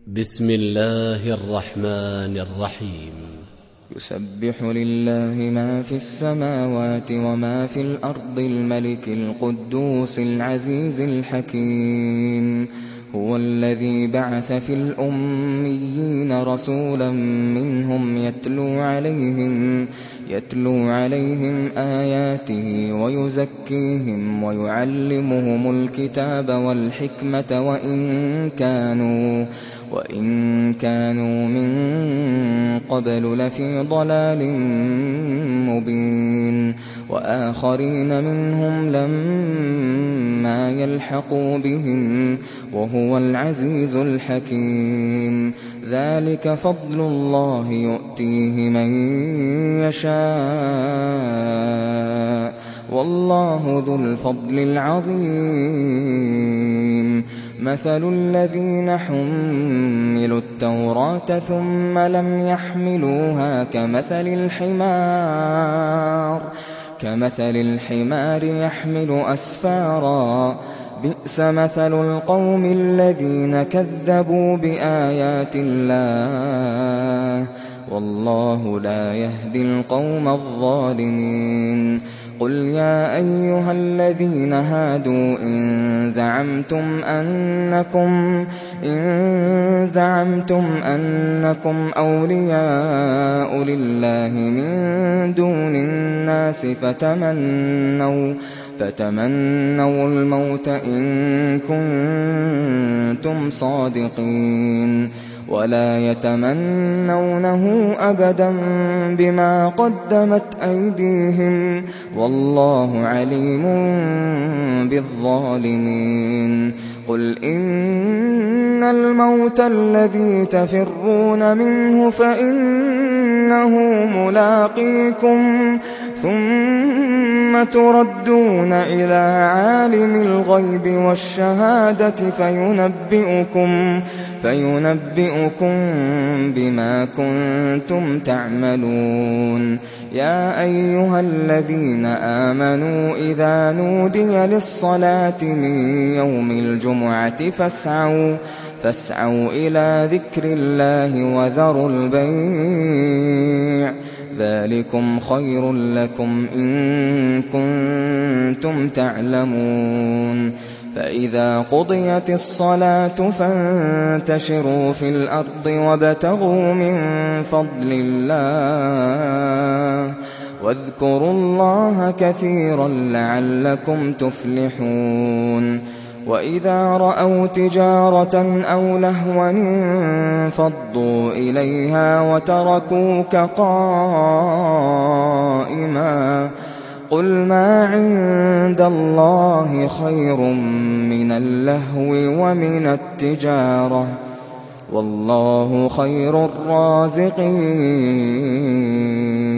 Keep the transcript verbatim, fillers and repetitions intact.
بسم الله الرحمن الرحيم. يسبح لله ما في السماوات وما في الأرض الملك القدوس العزيز الحكيم. هو الذي بعث في الأميين رسولا منهم يتلو عليهم يتلو عليهم آياته ويزكيهم ويعلمهم الكتاب والحكمة وإن كانوا وإن كانوا من قبل لفي ضلال مبين. وآخرين منهم لما يلحقوا بهم وهو العزيز الحكيم. ذلك فضل الله يؤتيه من يشاء والله ذو الفضل العظيم. مثل الذين حملوا التوراة ثم لم يحملوها كمثل الحمار كمثل الحمار يحمل أسفارا. بئس مثل القوم الذين كذبوا بآيات الله والله لا يهدي القوم الظالمين. قل يا أيها الذين هادوا إن زعمتم أنكم إن زعمتم أنكم أولياء لله من دون الناس فتمنوا فتمنوا الموت إن كنتم صادقين ولا يتمنونه أبدا بما قدمت أيديهم والله عليم بالظالمين. قل إن الموت الذي تفرون منه فإنه ملاقيكم ثم تردون إلى عالم الغيب والشهادة فينبئكم فينبئكم بما كنتم تعملون. يا أيها الذين آمنوا إذا نودي للصلاة من يوم الجمعة فاسعوا فاسعوا إلى ذكر الله وذروا البيع ذلكم خير لكم إن كنتم تعلمون. فإذا قضيت الصلاة فانتشروا في الأرض وابتغوا من فضل الله واذكروا الله كثيرا لعلكم تفلحون. وإذا رأوا تجارة أو لهوا انفضوا إليها وتركوك قائما قل ما عند الله خير من اللهو ومن التجارة والله خير الرازقين.